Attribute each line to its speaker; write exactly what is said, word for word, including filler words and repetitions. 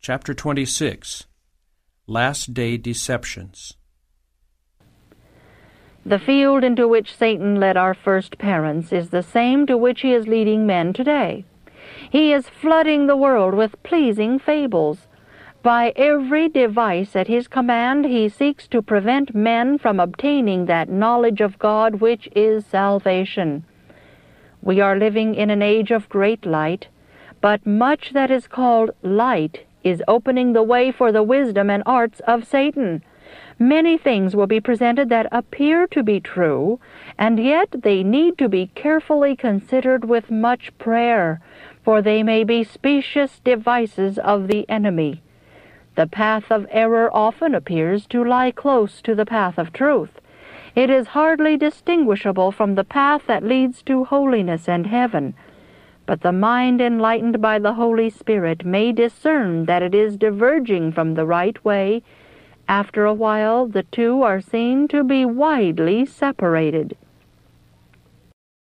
Speaker 1: Chapter twenty-six. Last Day Deceptions.
Speaker 2: The field into which Satan led our first parents is the same to which he is leading men today. He is flooding the world with pleasing fables. By every device at his command he seeks to prevent men from obtaining that knowledge of God which is salvation. We are living in an age of great light, but much that is called light is opening the way for the wisdom and arts of Satan. Many things will be presented that appear to be true, and yet they need to be carefully considered with much prayer, for they may be specious devices of the enemy. The path of error often appears to lie close to the path of truth. It is hardly distinguishable from the path that leads to holiness and heaven. But the mind enlightened by the Holy Spirit may discern that it is diverging from the right way. After a while, the two are seen to be widely separated.